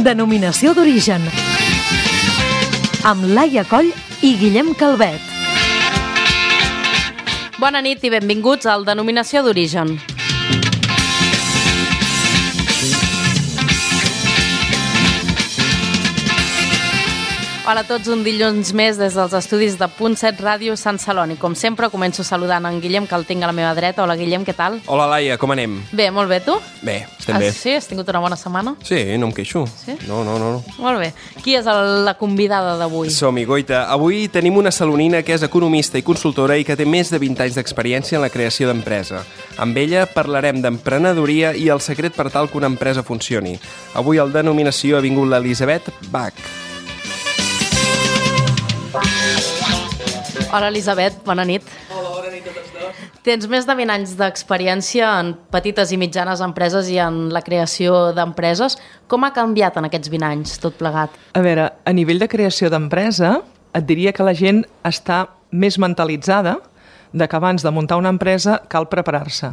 Denominació d'origen, amb Laia Coll i Guillem Calvet. Bona nit i benvinguts al Denominació d'origen. Hola a tots, un dilluns més des dels estudis de Punt 7 Ràdio Sant Celoni. Com sempre, començo saludant en Guillem, que el tinc a la meva dreta. Hola, Guillem, què tal? Hola, Laia, com anem? Bé, molt bé, tu? Bé, estem bé. Sí? Has tingut una bona setmana? Sí, no em queixo. Sí? No. Molt bé. Qui és la convidada d'avui? Som-hi, Goita. Avui tenim una salonina que és economista i consultora i que té més de 20 anys d'experiència en la creació d'empresa. Amb ella parlarem d'emprenedoria i el secret per tal que una empresa funcioni. Avui al Denominació ha vingut l'Elisabet Bach. Hola, Elisabet, bona nit. Hola, bona nit a tots dos. Tens més de 20 anys d'experiència en petites i mitjanes empreses i en la creació d'empreses. Com ha canviat en aquests 20 anys tot plegat? A veure, a nivell de creació d'empresa, et diria que la gent està més mentalitzada de que abans de muntar una empresa cal preparar-se.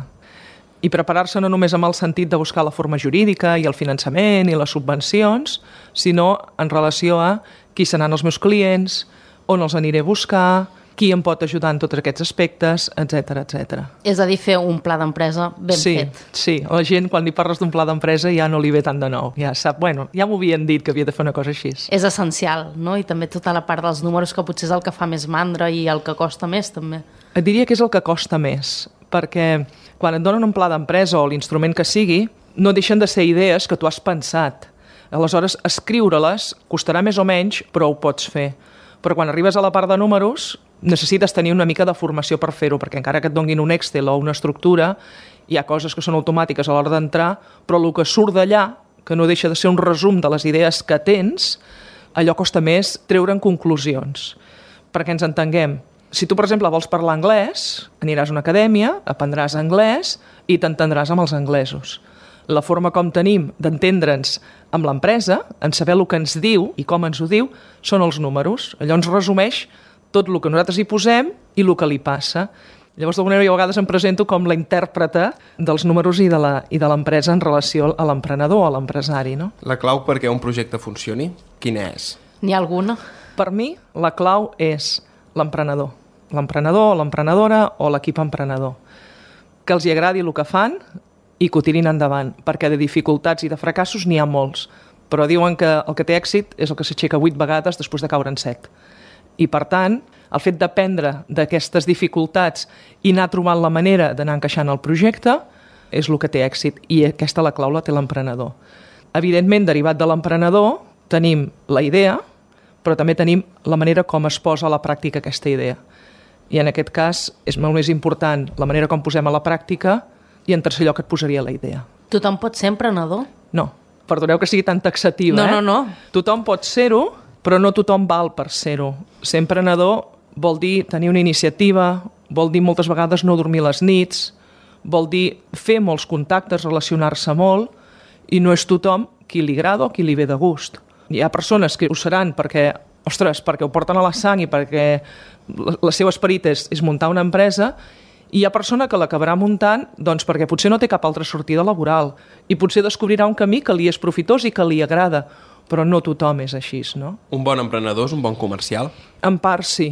I preparar-se no només amb el sentit de buscar la forma jurídica i el finançament i les subvencions, sinó en relació a qui seran els meus clients, on els aniré a buscar, qui em pot ajudar en tots aquests aspectes, etc. És a dir, fer un pla d'empresa ben fet. Sí, la gent quan li parles d'un pla d'empresa ja no li ve tant de nou, ja sap, ja m'ho havien dit que havia de fer una cosa així. És essencial, no? I també tota la part dels números, que potser és el que fa més mandra i el que costa més, també. Et diria que és el que costa més, perquè quan et donen un pla d'empresa o l'instrument que sigui, no deixen de ser idees que tu has pensat. Aleshores, escriure-les costarà més o menys, però ho pots fer. Però quan arribes a la part de números necessites tenir una mica de formació per fer-ho, perquè encara que et donguin un Excel o una estructura, hi ha coses que són automàtiques a l'hora d'entrar, però el que surt d'allà, que no deixa de ser un resum de les idees que tens, allò costa més treure'n conclusions. Perquè ens entenguem, si tu, per exemple, vols parlar anglès, aniràs a una acadèmia, aprendràs anglès i t'entendràs amb els anglesos. La forma com tenim d'entendre'ns amb l'empresa, en saber el que ens diu i com ens ho diu, són els números. Allò ens resumeix tot el que nosaltres hi posem i el que li passa. Llavors, d'alguna manera, jo a vegades em presento com la intèrpreta dels números i de l'empresa en relació a l'emprenedor, a l'empresari, no? La clau perquè un projecte funcioni, quina és? N'hi ha alguna? Per mi, la clau és l'emprenedor. L'emprenedor, l'emprenedora o l'equip emprenedor. Que els hi agradi el que fan i que ho tirin endavant, perquè de dificultats i de fracassos n'hi ha molts, però diuen que el que té èxit és el que s'aixeca 8 vegades després de caure en 7. I per tant, el fet d'aprendre d'aquestes dificultats i anar trobant la manera d'anar encaixant el projecte és el que té èxit, i aquesta la clau la té l'emprenedor. Evidentment, derivat de l'emprenedor, tenim la idea, però també tenim la manera com es posa a la pràctica aquesta idea. I en aquest cas és molt més important la manera com posem a la pràctica, i en tercer lloc et posaria la idea. Tothom pot ser emprenedor? No, perdoneu que sigui tan taxativa. No. Tothom pot ser-ho, però no tothom val per ser-ho. Ser emprenedor vol dir tenir una iniciativa, vol dir moltes vegades no dormir les nits, vol dir fer molts contactes, relacionar-se molt, i no és tothom qui li agrada o qui li ve de gust. Hi ha persones que ho seran perquè ho porten a la sang i perquè el seu esperit és muntar una empresa, i hi ha persona que l'acabarà muntant doncs, perquè potser no té cap altra sortida laboral i potser descobrirà un camí que li és profitós i que li agrada, però no tothom és així, no? Un bon emprenedor és un bon comercial? En part sí,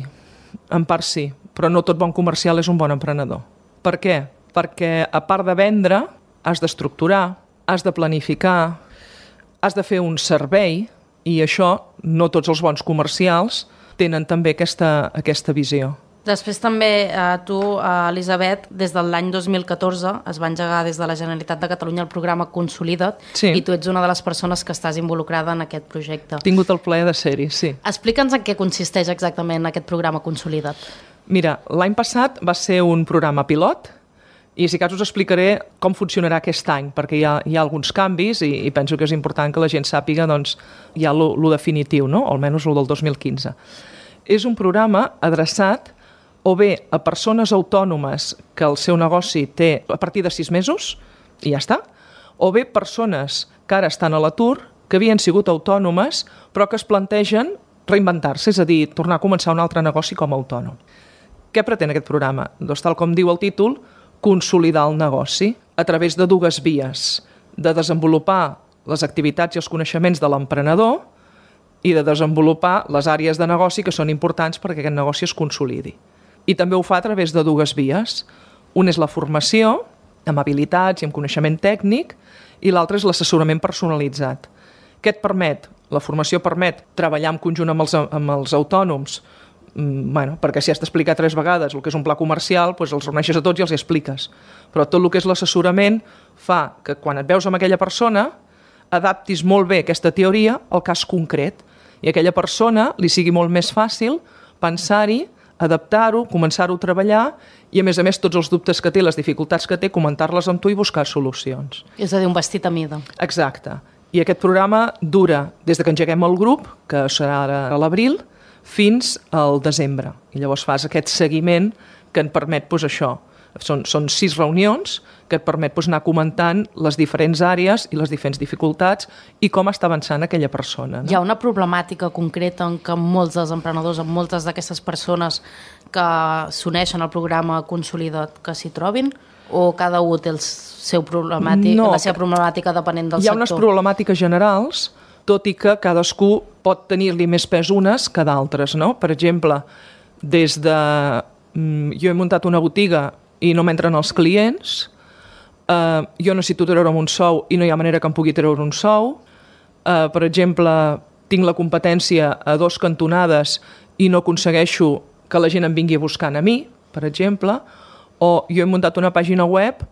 però no tot bon comercial és un bon emprenedor. Per què? Perquè a part de vendre, has d'estructurar, has de planificar, has de fer un servei, i això no tots els bons comercials tenen també aquesta visió. Després també tu, Elisabet, des de l'any 2014 es va engegar des de la Generalitat de Catalunya el programa Consolida't, sí. I tu ets una de les persones que estàs involucrada en aquest projecte. He tingut el plaer de ser-hi, sí. Explica'ns en què consisteix exactament aquest programa Consolida't. Mira, l'any passat va ser un programa pilot i si cas us explicaré com funcionarà aquest any, perquè hi ha alguns canvis i penso que és important que la gent sàpiga doncs, ja lo definitiu, no? O almenys el del 2015. És un programa adreçat o bé a persones autònomes que el seu negoci té a partir de 6 mesos, i ja està, o bé persones que ara estan a l'atur, que havien sigut autònomes, però que es plantegen reinventar-se, és a dir, tornar a començar un altre negoci com a autònom. Què pretén aquest programa? Doncs, tal com diu el títol, consolidar el negoci a través de dues vies, de desenvolupar les activitats i els coneixements de l'emprenedor i de desenvolupar les àrees de negoci que són importants perquè aquest negoci es consolidi. I també ho fa a través de dues vies. Una és la formació, amb habilitats i amb coneixement tècnic, i l'altra és l'assessorament personalitzat. Què et permet? La formació permet treballar en conjunt amb els autònoms, perquè si has d'explicar 3 vegades el que és un pla comercial, doncs els reuneixes a tots i els expliques. Però tot el que és l'assessorament fa que quan et veus amb aquella persona adaptis molt bé aquesta teoria al cas concret i a aquella persona li sigui molt més fàcil pensar-hi, adaptar-ho, començar-ho a treballar i, a més, tots els dubtes que té, les dificultats que té, comentar-les amb tu i buscar solucions. És a dir, un vestit a mida. Exacte. I aquest programa dura des que engeguem el grup, que serà ara a l'abril, fins al desembre. I llavors fas aquest seguiment que et permet això. Són 6 reunions que et permet anar comentant les diferents àrees i les diferents dificultats i com està avançant aquella persona. No? Hi ha una problemàtica concreta en què molts dels emprenedors, amb moltes d'aquestes persones que s'uneixen al programa Consolida't, que s'hi trobin? O cada un té la seva problemàtica depenent del sector? Hi ha unes problemàtiques generals, tot i que cadascú pot tenir-li més pes unes que d'altres. No? Per exemple, des de... Jo he muntat una botiga i no m'entren els clients, jo necessito treure'm un sou i no hi ha manera que em pugui treure un sou, per exemple, tinc la competència a 2 cantonades i no aconsegueixo que la gent em vingui buscant a mi, per exemple, o jo he muntat una pàgina web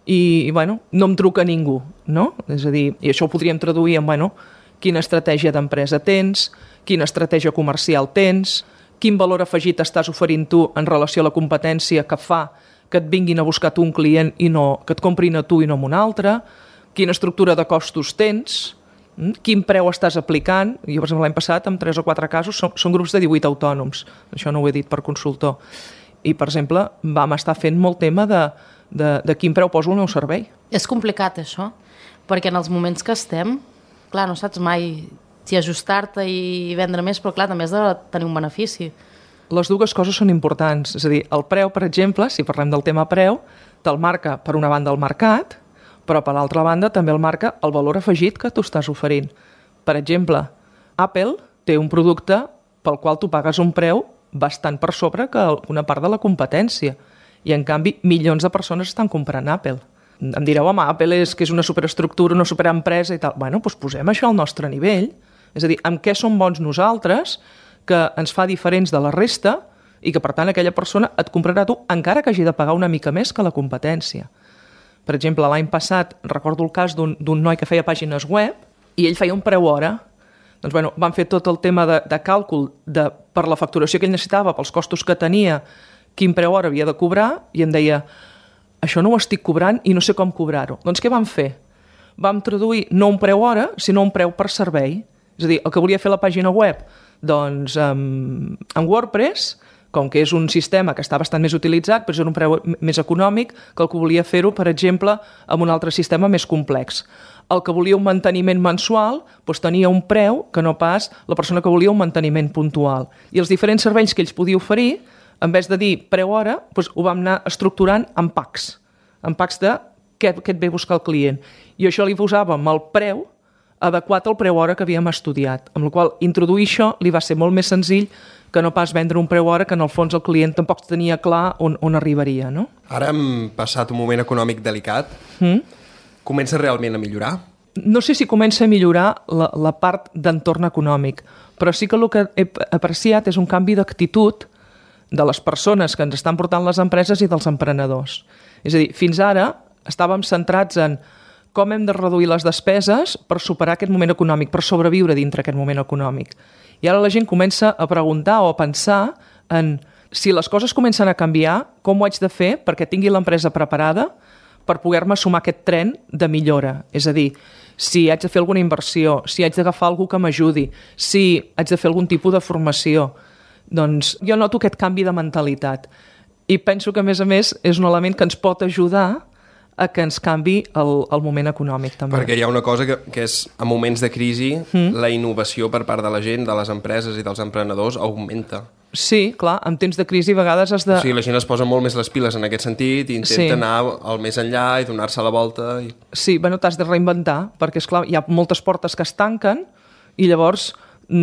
i no em truca ningú, no? És a dir, i això ho podríem traduir en quina estratègia d'empresa tens, quina estratègia comercial tens, quin valor afegit estàs oferint tu en relació a la competència que fa que et vinguin a buscar tu un client i no que et comprin a tu i no a un altre, quina estructura de costos tens, quin preu estàs aplicant. Jo, per exemple, l'any passat, en 3 o 4 casos, són grups de 18 autònoms. Això no ho he dit per consultor. I, per exemple, vam estar fent molt tema de quin preu poso el meu servei. És complicat, això, perquè en els moments que estem, clar, no saps mai si ajustar-te i vendre més, però clar, també has de tenir un benefici. Les dues coses són importants. És a dir, el preu, per exemple, si parlem del tema preu, te'l marca, per una banda, el mercat, però per l'altra banda també el marca el valor afegit que tu estàs oferint. Per exemple, Apple té un producte pel qual tu pagues un preu bastant per sobre que una part de la competència. I, en canvi, milions de persones estan comprant Apple. Em direu, home, Apple és una superestructura, una superempresa i tal. Doncs posem això al nostre nivell. És a dir, amb què som bons nosaltres, que ens fa diferents de la resta i que, per tant, aquella persona et comprarà tu encara que hagi de pagar una mica més que la competència. Per exemple, l'any passat recordo el cas d'un noi que feia pàgines web i ell feia un preu hora. Doncs, van fer tot el tema de càlcul per la facturació que ell necessitava, pels costos que tenia, quin preu hora havia de cobrar, i em deia, això no ho estic cobrant i no sé com cobrar-ho. Doncs què vam fer? Vam traduir no un preu hora, sinó un preu per servei. És a dir, el que volia fer la pàgina web, doncs en WordPress, com que és un sistema que està bastant més utilitzat, però és un preu més econòmic que el que volia fer-ho, per exemple, amb un altre sistema més complex. El que volia un manteniment mensual doncs tenia un preu que no pas la persona que volia un manteniment puntual. I els diferents serveis que ells podia oferir, en vez de dir preu hora, doncs ho vam anar estructurant en packs de què et ve buscar el client. I això li posàvem el preu adequat al preu hora que havíem estudiat, amb la qual cosa introduir això li va ser molt més senzill que no pas vendre un preu hora que en el fons el client tampoc tenia clar on arribaria. No? Ara hem passat un moment econòmic delicat. Comença realment a millorar? No sé si comença a millorar la part d'entorn econòmic, però sí que el que he apreciat és un canvi d'actitud de les persones que ens estan portant les empreses i dels emprenedors. És a dir, fins ara estàvem centrats en com hem de reduir les despeses per superar aquest moment econòmic, per sobreviure dintre aquest moment econòmic. I ara la gent comença a preguntar o a pensar en si les coses comencen a canviar, com ho haig de fer perquè tingui l'empresa preparada per poder-me sumar aquest tren de millora. És a dir, si haig de fer alguna inversió, si haig d'agafar algú que m'ajudi, si haig de fer algun tipus de formació. Doncs jo noto aquest canvi de mentalitat. I penso que, a més, és un element que ens pot ajudar a que ens canvi el moment econòmic també. Perquè hi ha una cosa que és, en moments de crisi, la innovació per part de la gent, de les empreses i dels emprenedors augmenta. Sí, clar, en temps de crisi a vegades has de... O sigui, la gent es posa molt més les piles en aquest sentit i intenta anar al més enllà i donar-se la volta. Sí, bueno, t'has de reinventar, perquè, esclar, hi ha moltes portes que es tanquen i llavors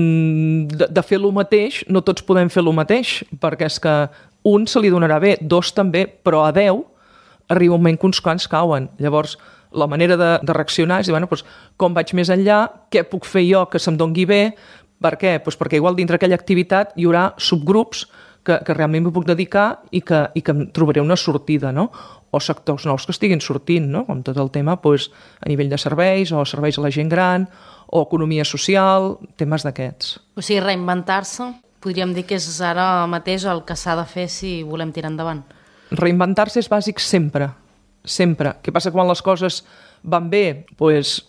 de fer el mateix no tots podem fer el mateix, perquè és que un se li donarà bé, dos també, però a 10 arriba un moment que uns quants cauen. Llavors, la manera de reaccionar és dir, bueno, doncs, com vaig més enllà, què puc fer jo que se'm doni bé. Per què? Doncs perquè igual dintre aquella activitat hi haurà subgrups que realment m'hi puc dedicar i que em trobaré una sortida, no? O sectors nous que estiguin sortint, no? Com tot el tema doncs, a nivell de serveis o serveis a la gent gran o economia social, temes d'aquests. O sigui, reinventar-se, podríem dir que és ara mateix el que s'ha de fer si volem tirar endavant. Reinventar-se és bàsic sempre, sempre. Què passa quan les coses van bé? Doncs,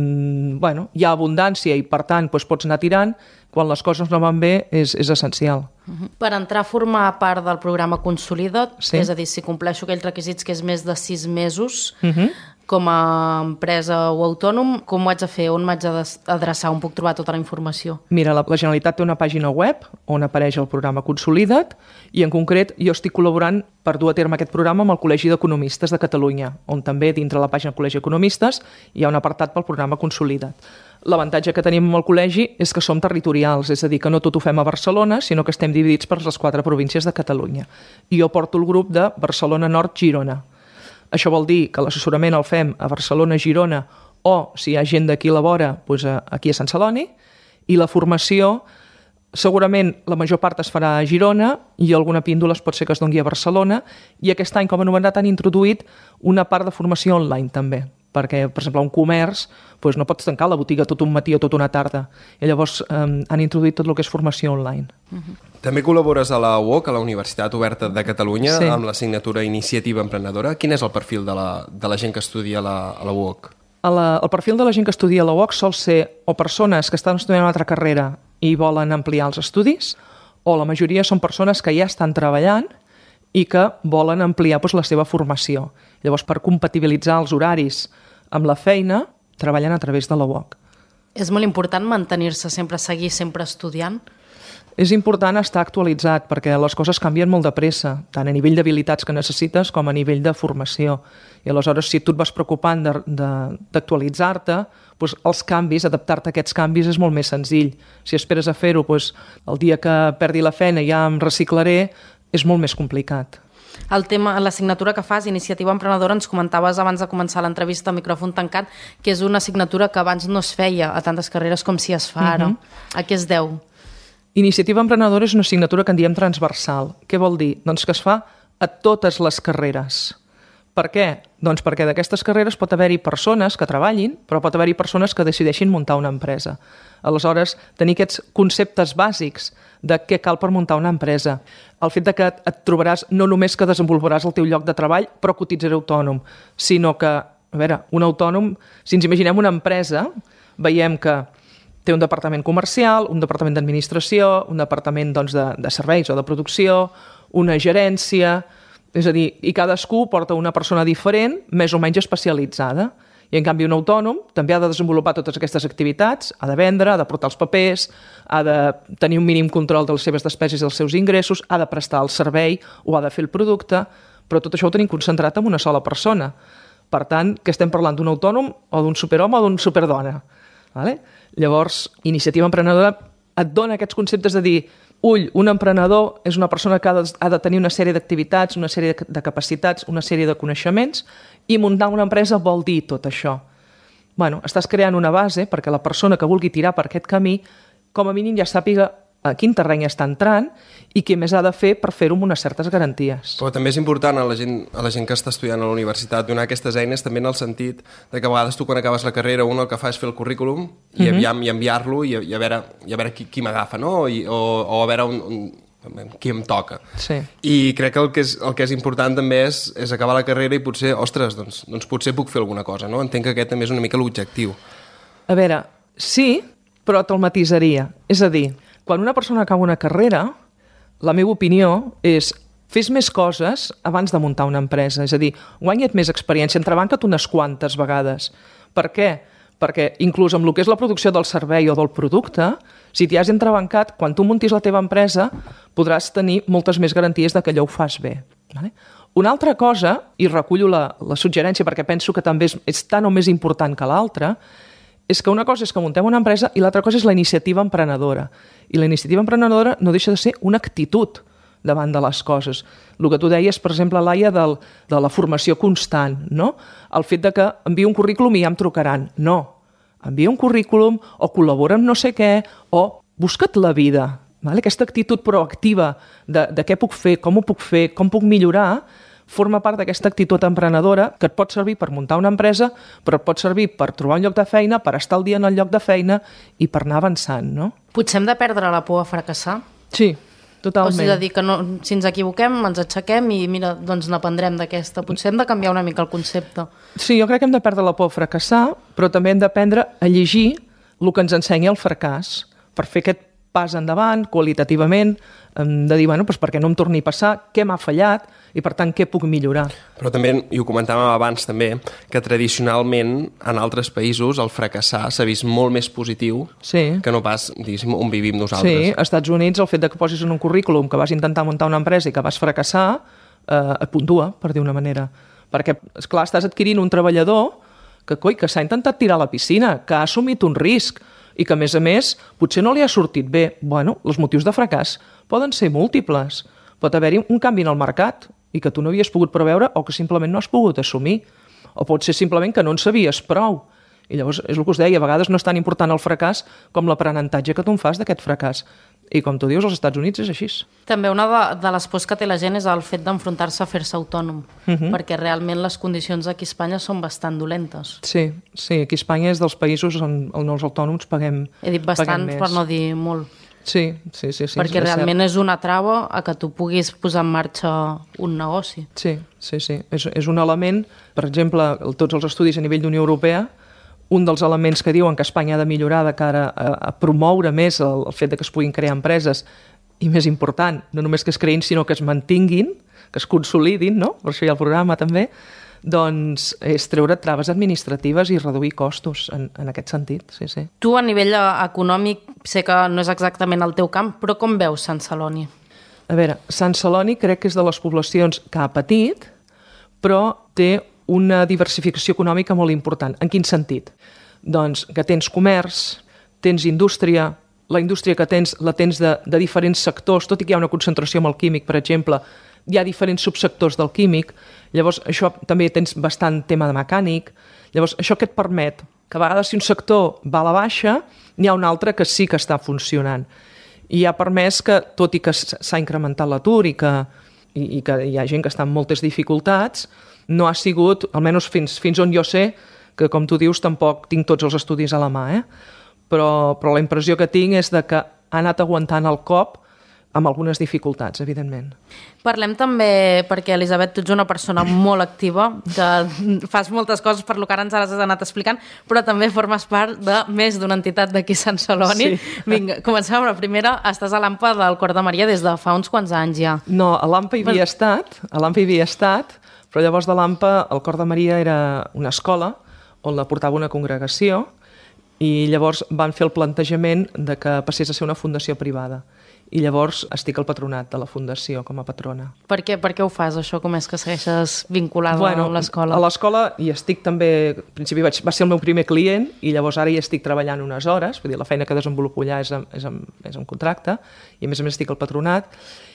bueno, hi ha abundància i, per tant, doncs pots anar tirant. Quan les coses no van bé és essencial. Per entrar a formar part del programa Consolida't, és a dir, si compleixo aquells requisits que és més de 6 mesos, com a empresa o autònom, com ho haig de fer? On m'haig d'adreçar? On puc trobar tota la informació? Mira, la Generalitat té una pàgina web on apareix el programa Consolida't i en concret jo estic col·laborant per dur a terme aquest programa amb el Col·legi d'Economistes de Catalunya, on també dintre la pàgina del Col·legi d'Economistes hi ha un apartat pel programa Consolida't. L'avantatge que tenim amb el col·legi és que som territorials, és a dir, que no tot ho fem a Barcelona, sinó que estem dividits per les 4 províncies de Catalunya. I jo porto el grup de Barcelona Nord-Girona. Això vol dir que l'assessorament el fem a Barcelona, Girona, o, si hi ha gent d'aquí a la vora, doncs aquí a Sant Celoni, i la formació, segurament la major part es farà a Girona i alguna píndola pot ser que es doni a Barcelona, i aquest any, com a novetat, han introduït una part de formació online, també, perquè, per exemple, un comerç doncs no pots tancar la botiga tot un matí o tot una tarda. I llavors han introduït tot el que és formació online. També col·labores a la UOC, a la Universitat Oberta de Catalunya, amb l'assignatura Iniciativa Emprenedora. Quin és el perfil de la gent que estudia a la UOC? El perfil de la gent que estudia a la UOC sol ser o persones que estan estudiant una altra carrera i volen ampliar els estudis, o la majoria són persones que ja estan treballant i que volen ampliar la seva formació. Llavors, per compatibilitzar els horaris amb la feina, treballen a través de la UOC. És molt important mantenir-se sempre, seguir sempre estudiant? És important estar actualitzat perquè les coses canvien molt de pressa, tant a nivell d'habilitats que necessites com a nivell de formació. I aleshores, si tu et vas preocupant d'actualitzar-te, doncs els canvis, adaptar-te a aquests canvis és molt més senzill. Si esperes a fer-ho, doncs el dia que perdi la feina ja em reciclaré, és molt més complicat. El tema, l'assignatura que fas, Iniciativa Emprenedora, ens comentaves abans de començar l'entrevista a micròfon tancat, que és una assignatura que abans no es feia a tantes carreres com si es fa ara. A què es deu? Iniciativa Emprenedora és una assignatura que en diem transversal. Què vol dir? Doncs que es fa a totes les carreres. Per què? Doncs perquè d'aquestes carreres pot haver-hi persones que treballin, però pot haver-hi persones que decideixin muntar una empresa. Aleshores, tenir aquests conceptes bàsics de què cal per muntar una empresa. El fet de que et trobaràs no només que desenvoluparàs el teu lloc de treball, però cotitzaré autònom, sinó que, a veure, un autònom, si ens imaginem una empresa, veiem que té un departament comercial, un departament d'administració, un departament doncs, de serveis o de producció, una gerència, és a dir, i cadascú porta una persona diferent, més o menys especialitzada. I, en canvi, un autònom també ha de desenvolupar totes aquestes activitats, ha de vendre, ha de portar els papers, ha de tenir un mínim control de les seves despeses i dels seus ingressos, ha de prestar el servei o ha de fer el producte, però tot això ho tenim concentrat en una sola persona. Per tant, que estem parlant d'un autònom o d'un superhome o d'un superdona. Vale? Llavors, Iniciativa Emprenedora et dona aquests conceptes de dir un emprenedor és una persona que ha de tenir una sèrie d'activitats, una sèrie de capacitats, una sèrie de coneixements, i muntar una empresa vol dir tot això. Bueno, estàs creant una base perquè la persona que vulgui tirar per aquest camí, com a mínim ja sàpiga a quin terreny està entrant i què més ha de fer per fer-ho amb unes certes garanties. Però també és important a la gent que està estudiant a la universitat donar aquestes eines també en el sentit de que a vegades tu quan acabes la carrera el que fa és fer el currículum i enviar-lo i a veure qui m'agafa, no? O a veure qui em toca. Sí. I crec que el que és important també és acabar la carrera i potser, ostres, doncs potser puc fer alguna cosa, no? Entenc que aquest també és una mica l'objectiu. A veure, sí, però te'l matisaria. És a dir, quan una persona acaba una carrera, la meva opinió és fes més coses abans de muntar una empresa. És a dir, guanya't més experiència, entrebanca't unes quantes vegades. Per què? perquè inclús amb el que és la producció del servei o del producte, si t'hi has entrebancat, quan tu muntis la teva empresa podràs tenir moltes més garanties de que allò ho fas bé. Vale? Una altra cosa, i recullo la suggerència perquè penso que també és tan o més important que l'altra, és que una cosa és que muntem una empresa i l'altra cosa és la iniciativa emprenedora. I la iniciativa emprenedora no deixa de ser una actitud davant de les coses. El que tu deies, per exemple, Laia, de la formació constant, no? El fet de que envia un currículum i ja em trucaran. No. Envia un currículum o col·labora amb no sé què o busca't la vida. Vale? Aquesta actitud proactiva de què puc fer, com puc millorar, forma part d'aquesta actitud emprenedora que et pot servir per muntar una empresa, però et pot servir per trobar un lloc de feina, per estar al dia en el lloc de feina i per anar avançant, no? Potser hem de perdre la por a fracassar? Sí, totalment. O sigui, de dir que no, si ens equivoquem, ens aixequem i mira, doncs n'aprendrem d'aquesta. Potser hem de canviar una mica el concepte. Sí, jo crec que hem de perdre la por a fracassar, però també hem d'aprendre a llegir el que ens ensenya el fracàs per fer aquest pas endavant, qualitativament, de dir, bueno, doncs per què no em torni a passar, què m'ha fallat i, per tant, què puc millorar. Però també, i ho comentàvem abans també, que tradicionalment en altres països el fracassar s'ha vist molt més positiu que no pas, diguéssim, on vivim nosaltres. Sí, als Estats Units el fet de que posis en un currículum que vas intentar muntar una empresa i que vas fracassar et puntua, per dir una manera. Perquè, esclar, estàs adquirint un treballador que s'ha intentat tirar a la piscina, que ha assumit un risc, i que, a més, potser no li ha sortit bé. Bueno, els motius de fracàs poden ser múltiples. Pot haver-hi un canvi en el mercat i que tu no havies pogut preveure o que simplement no has pogut assumir. O pot ser simplement que no en sabies prou. I llavors, és el que us deia, a vegades no és tan important el fracàs com l'aprenentatge que tu en fas d'aquest fracàs. I com tu dius, als Estats Units és així. També una de les pors que té la gent és el fet d'enfrontar-se a fer-se autònom, perquè realment les condicions aquí a Espanya són bastant dolentes. Sí, aquí a Espanya és dels països on els autònoms paguem més. He dit bastant per no dir molt. Sí. Perquè realment és una trava a que tu puguis posar en marxa un negoci. Sí. És un element, per exemple, tots els estudis a nivell d'Unió Europea, un dels elements que diuen que Espanya ha de millorar de cara a promoure més el fet de que es puguin crear empreses i, més important, no només que es creïn, sinó que es mantinguin, que es consolidin, no? Per això hi ha el programa també, doncs és treure traves administratives i reduir costos en aquest sentit. Sí. Tu, a nivell econòmic, sé que no és exactament el teu camp, però com veus Sant Celoni? A veure, Sant Celoni crec que és de les poblacions que ha patit, però té una diversificació econòmica molt important. En quin sentit? Doncs que tens comerç, tens indústria, la indústria que tens la tens de diferents sectors, tot i que hi ha una concentració amb el químic, per exemple, hi ha diferents subsectors del químic, llavors això també tens bastant tema de mecànic, llavors això que et permet que a vegades si un sector va a la baixa, n'hi ha un altre que sí que està funcionant. I ha permès que, tot i que s'ha incrementat l'atur i que hi ha gent que està en moltes dificultats, no ha sigut, almenys fins on jo sé, que com tu dius tampoc tinc tots els estudis a la mà, però la impressió que tinc és de que ha anat aguantant el cop amb algunes dificultats, evidentment. Parlem també, perquè Elisabet, tu ets una persona molt activa, que fas moltes coses per lo que ara ens has anat explicant, però també formes part de més d'una entitat d'aquí a Sant Celoni. Sí. Vinga, comencem amb la primera. Estàs a l'AMPA del Cor de Maria des de fa uns quants anys ja. No, a l'AMPA hi havia estat, però llavors de l'AMPA el Cor de Maria era una escola on la portava una congregació i llavors van fer el plantejament de que passés a ser una fundació privada. I llavors estic al patronat de la fundació com a patrona. Per què ho fas, això? Com és que segueixes vinculada a l'escola? A l'escola hi estic també, al principi va ser el meu primer client i llavors ara hi estic treballant unes hores, vull dir, la feina que desenvolupo allà és en contracte i a més estic al patronat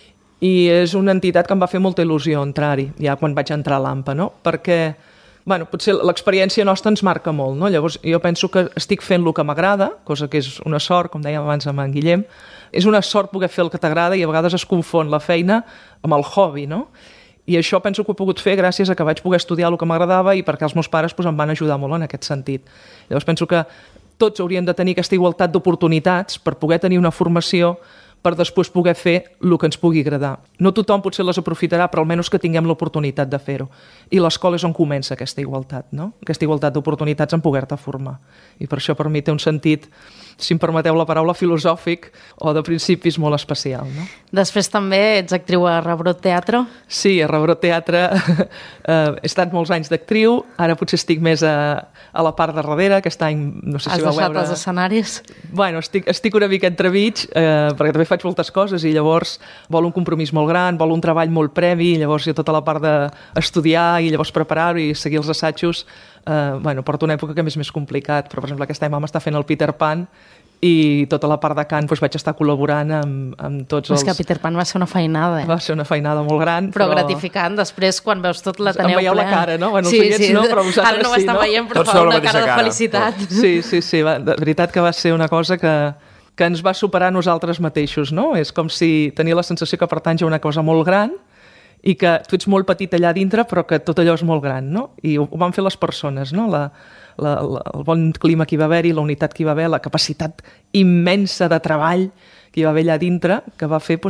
i és una entitat que em va fer molta il·lusió entrar-hi, ja quan vaig entrar a l'AMPA, no? Perquè potser l'experiència nostra ens marca molt, no? Llavors jo penso que estic fent el que m'agrada, cosa que és una sort, com dèiem abans amb en Guillem, és una sort poder fer el que t'agrada i a vegades es confon la feina amb el hobby, no? I això penso que ho he pogut fer gràcies a que vaig poder estudiar el que m'agradava i perquè els meus pares em van ajudar molt en aquest sentit. Llavors penso que tots hauríem de tenir aquesta igualtat d'oportunitats per poder tenir una formació per després poder fer el que ens pugui agradar. No tothom potser les aprofitarà, però almenys que tinguem l'oportunitat de fer-ho. I l'escola és on comença aquesta igualtat, no? Aquesta igualtat d'oportunitats en poder-te formar. I per això per mi té un sentit, si em permeteu la paraula, filosòfic o de principis molt especial, no? Després també ets actriu a Rebrot Teatre. Sí, a Rebrot Teatre he estat molts anys d'actriu, ara potser estic més a la part de darrere, aquest any no sé si vau veure... Has deixat els escenaris? Bueno, estic una mica entremig, perquè també faig moltes coses i llavors vol un compromís molt gran, vol un treball molt previ, i llavors hi ha tota la part d'estudiar i llavors preparar-ho i seguir els assajos. Porto una època que és més complicat, però per exemple aquest any vam estar fent el Peter Pan i tota la part de cant vaig estar col·laborant amb tots els... És que Peter Pan va ser una feinada, Va ser una feinada molt gran, però gratificant. Després, quan veus tot l'Ateneu ple... Em veieu la cara, no? Bueno, sí. no, però vosaltres ara no ho estan veient, però tots fa una cara de felicitat. Sí, de veritat que va ser una cosa que ens va superar a nosaltres mateixos, no? És com si tenia la sensació que pertanys a una cosa molt gran i que tu ets molt petit allà dintre, però que tot allò és molt gran, no? I ho van fer les persones, no? El bon clima que hi va haver-hi, la unitat que hi va haver, la capacitat immensa de treball que hi va haver allà dintre, que va fer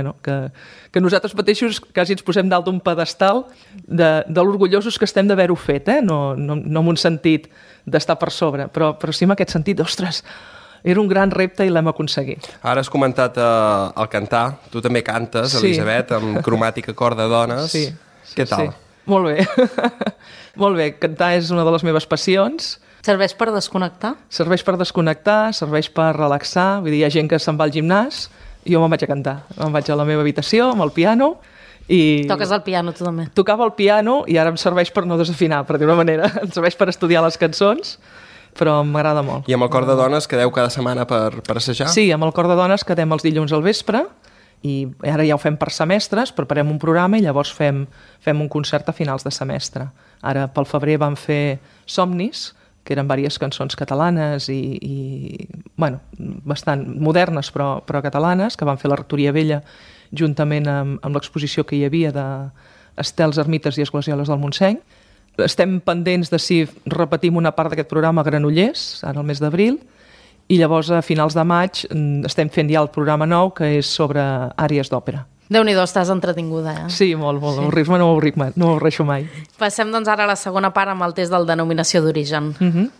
que nosaltres mateixos quasi ens posem dalt d'un pedestal de l'orgullosos que estem d'haver-ho fet, no en un sentit d'estar per sobre, però sí en aquest sentit, ostres, era un gran repte i l'hem aconseguit. Ara has comentat el cantar. Tu també cantes, Elisabet, amb cromàtica cor de dones. Sí. Què tal? Sí. Molt bé. Molt bé. Cantar és una de les meves passions. Serveix per desconnectar? Serveix per desconnectar, serveix per relaxar. Vull dir, hi ha gent que se'n va al gimnàs i jo me'n vaig a cantar. Me'n vaig a la meva habitació amb el piano i... Toques el piano, tu també? Tocava el piano i ara em serveix per no desafinar, per dir-ho una manera. Em serveix per estudiar les cançons, però m'agrada molt. I amb el cor de dones quedeu cada setmana per assajar? Sí, amb el cor de dones quedem els dilluns al vespre i ara ja ho fem per semestres, preparem un programa i llavors fem un concert a finals de semestre. Ara pel febrer vam fer Somnis, que eren diverses cançons catalanes i bastant modernes però catalanes, que van fer la Rectoria Vella juntament amb l'exposició que hi havia d'Estels, Ermites i Esglesioles del Montseny. Estem pendents de si repetim una part d'aquest programa a Granollers, ara al mes d'abril, i llavors a finals de maig estem fent ja el programa nou, que és sobre àries d'òpera. Déu-n'hi-do, estàs entretinguda, Sí, molt. Sí. Avorrir-me no m'avorreixo mai. Passem doncs ara a la segona part amb el test del denominació d'origen.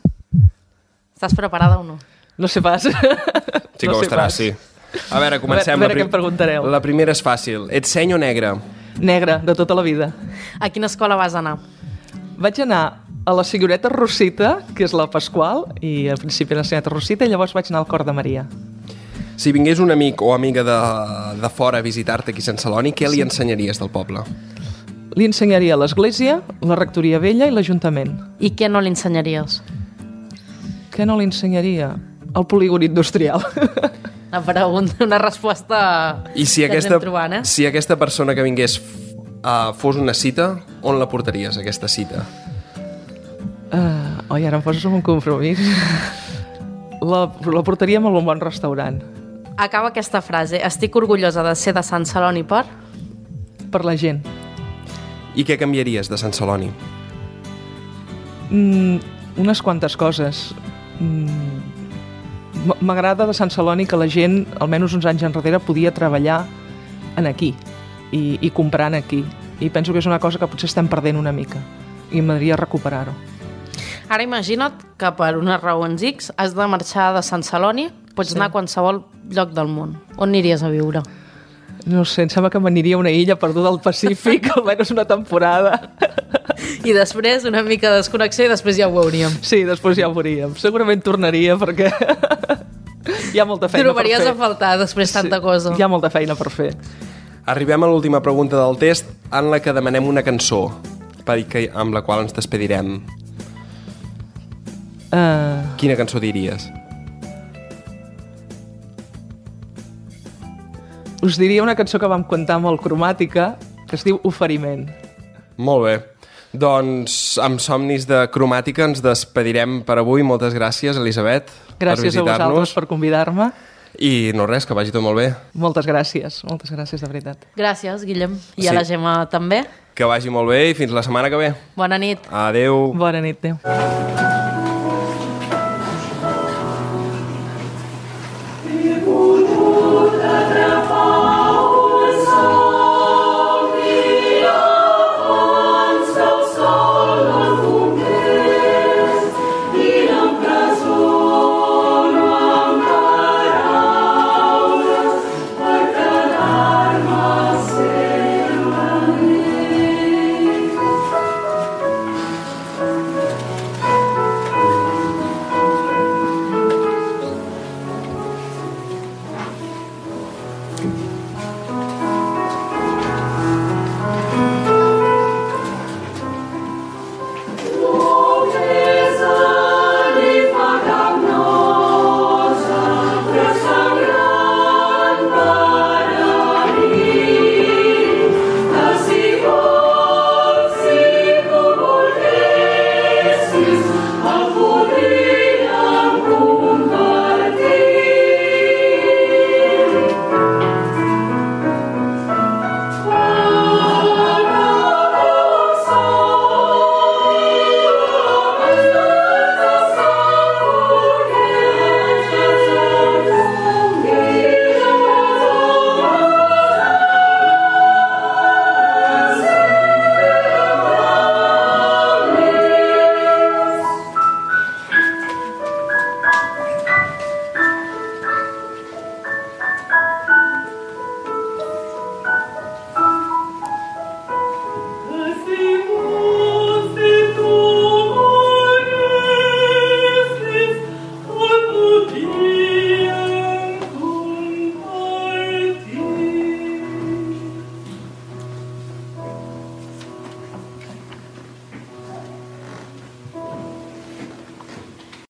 Estàs preparada o no? No sé pas. Sí que ho estaràs, sí. A veure, comencem. A veure què em preguntareu. La primera és fàcil. Ets seny o negre? Negre, de tota la vida. A quina escola vas anar? Vaig anar a la senyoreta Rosita, que és la Pasqual, i al principi era la senyoreta Rosita, i llavors vaig anar al Cor de Maria. Si vingués un amic o amiga de fora a visitar-te aquí a Sant Celoni, què li ensenyaries del poble? Li ensenyaria l'església, la rectoria vella i l'Ajuntament. I què no li ensenyaries? Què no li ensenyaria? El polígon industrial. Una pregunta, una resposta I si que anem trobant, Si aquesta persona que vingués fos una cita, on la portaries, aquesta cita? Ara em poses un compromís. La portaríem a un bon restaurant. Acaba aquesta frase. Estic orgullosa de ser de Sant Celoni per? Per la gent. I què canviaries de Sant Celoni? Unes quantes coses. M'agrada de Sant Celoni que la gent, almenys uns anys enrere, podia treballar aquí i comprant aquí. I penso que és una cosa que potser estem perdent una mica i m'agradaria recuperar-ho. Ara imagina't que per unes raons X has de marxar de Sant Celoni, pots anar a qualsevol lloc del món. On aniries a viure? No sé, em sembla que m'aniria a una illa perduda al Pacífic, almenys una temporada. I després una mica de desconnexió i després ja ho veuríem. Sí, després ja ho veuríem. Segurament tornaria perquè hi ha molta feina per fer. Trobaries a faltar després tanta cosa. Hi ha molta feina per fer. Arribem a l'última pregunta del test, en la que demanem una cançó amb la qual ens despedirem. Quina cançó diries? Us diria una cançó que vam cantar molt cromàtica, que es diu Oferiment. Molt bé. Doncs amb somnis de cromàtica ens despedirem per avui. Moltes gràcies, Elisabet, per visitar-nos. Gràcies a vosaltres per convidar-me. I no res, que vagi tot molt bé. Moltes gràcies de veritat. Gràcies, Guillem. I a la Gemma també. Que vagi molt bé i fins la setmana que ve. Bona nit. Adéu. Bona nit, adéu.